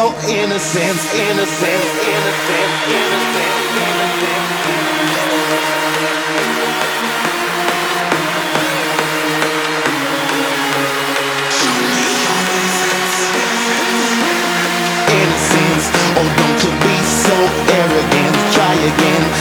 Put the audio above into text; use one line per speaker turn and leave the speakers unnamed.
so innocent, innocent, innocent, innocent, innocence. Oh, don't you be so arrogant. Try again.